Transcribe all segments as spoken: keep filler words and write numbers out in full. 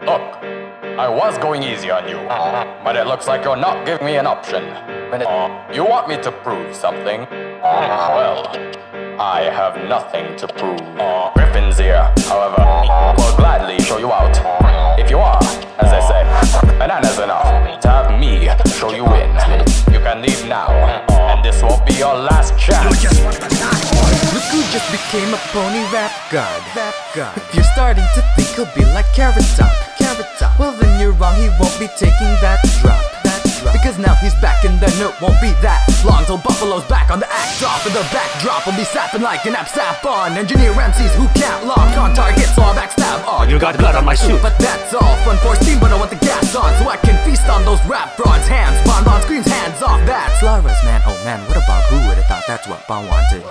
Look, I was going easy on you, but it looks like you're not giving me an option. You want me to prove something? Well, I have nothing to prove. Griffin's here, however, will gladly show you out. If you are, as I say, bananas enough to have me show you in. You can leave now, and this won't be your last chance. Look who just became a pony rap god. Rap god. If you're starting to think he'll be like Carrot Top, Carrot Top, well then you're wrong. He won't be taking that drop. That drop. Because now he's back and the note won't be that long till Buffalo's back on the act drop, and the backdrop will be sapping like an app sap on engineer M Cs who can't lock on target, so I'll backstab on. You got blood on my suit, but that's all fun for steam. But I want the gas on so I can feast on those rap frauds. Hands, Bon Bon screams hands off. That's Lara's man. Oh man, what about who would've thought that's what Bon wanted?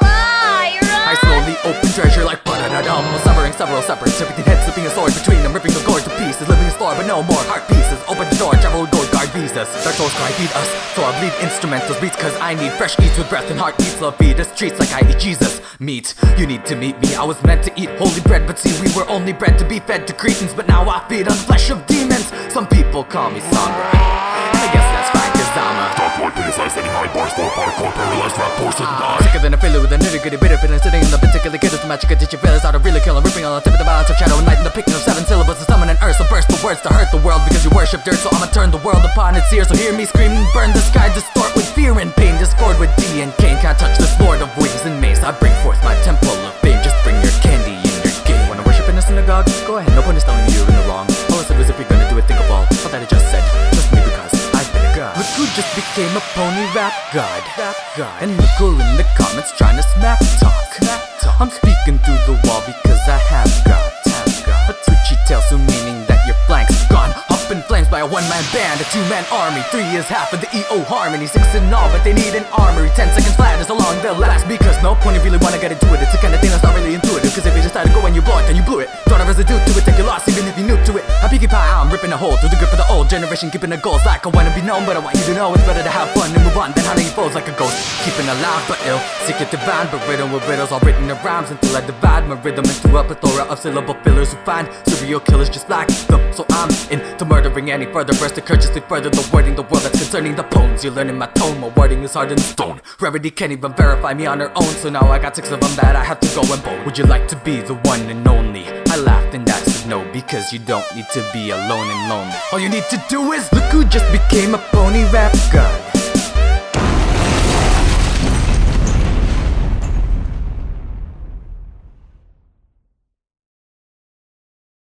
I slowly open treasure like ba-da-da-dum, severing several separates, everything head slipping a sword between them, ripping the gourd to pieces, living a floor but no more heart pieces. Open the door, travel gold guard visas, dark souls cry feed us, so I bleed instrumentals beats cause I need fresh eats with breath and heartbeats. Love feed us treats like I eat Jesus meat. You need to meet me, I was meant to eat holy bread, but see we were only bred to be fed to cretins, but now I feed on flesh of demons. Some people call me somber, and I guess that's fine cause I'm a dark boy criticized any high bars for hardcore paralyzed rap portion die. Sicker than a failure with a nitty gritty bitter feeling sitting in the particular kid. The magic teaching feelings how to really kill and ripping on the tip of the balance of shadow and light and the picking of seven syllables to summon an earth. So burst the words to hurt the world because you worship dirt. So I'ma turn the world upon its ears. So hear me scream and burn the sky, distort with fear and pain, discord with D and Cain. Can't touch this lord of wings and mace. I bring forth my temple of fame. Just bring your candy in your game. Wanna worship in a synagogue? Go ahead, no point is telling you you're in the wrong. All I said was if you're gonna do it, think of all all that I just said. Trust me because I've been a god. Look who just became a pony rap god. Rap god. And look who in the comments trying to smack talk. Smack talk. I'm speaking through the wall because I have got, have got a twitchy tail, so meaning that your flank's gone up in flames by a one-man band, a two-man army. Three is half of the E O harmony, six in all, but they need an armory. Ten seconds flat is how long they'll last, because no point if you really wanna get into it. It's the kind of thing that's not really intuitive, cause if you just try to go and you blow it, then you blew it. Don't have residue to it, take your loss even if you're new to it. I peeky pie, I'm ripping a hole through the grip of the old generation, keeping the goals like I wanna be known. But I want you to know it's better to have fun and move on than hunting foes like a ghost. Keeping alive but ill, secret divine, but riddled with riddles all written in rhymes until I divide my rhythm into a plethora of syllable fillers who find serial killers just like them. So I'm into murdering any further verse to courteously further the wording, the world that's concerning the poems. You're learning my tone, my wording is hard in stone. Rarity can't even verify me on her own, so now I got six of them that I have to go and bone. Would you like to be the one and only? I laughed and I said no, because you don't need to be alone and lonely. All you need to do is look who just became a pony rap god.